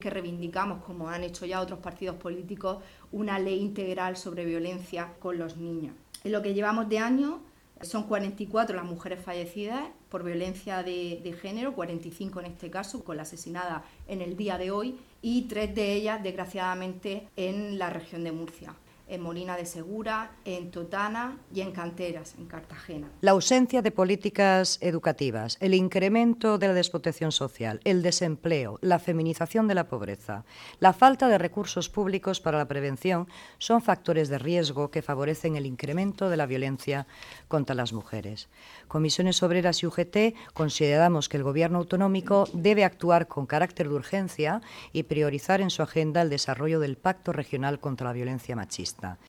que reivindicamos, como han hecho ya otros partidos políticos, una ley integral sobre violencia con los niños. En lo que llevamos de año son 44 las mujeres fallecidas por violencia de género, 45 en este caso, con la asesinada en el día de hoy, y 3 de ellas, desgraciadamente, en la región de Murcia, en Molina de Segura, en Totana y en Canteras, en Cartagena. La ausencia de políticas educativas, el incremento de la desprotección social, el desempleo, la feminización de la pobreza, la falta de recursos públicos para la prevención son factores de riesgo que favorecen el incremento de la violencia contra las mujeres. Comisiones Obreras y UGT consideramos que el Gobierno autonómico debe actuar con carácter de urgencia y priorizar en su agenda el desarrollo del Pacto Regional contra la Violencia Machista.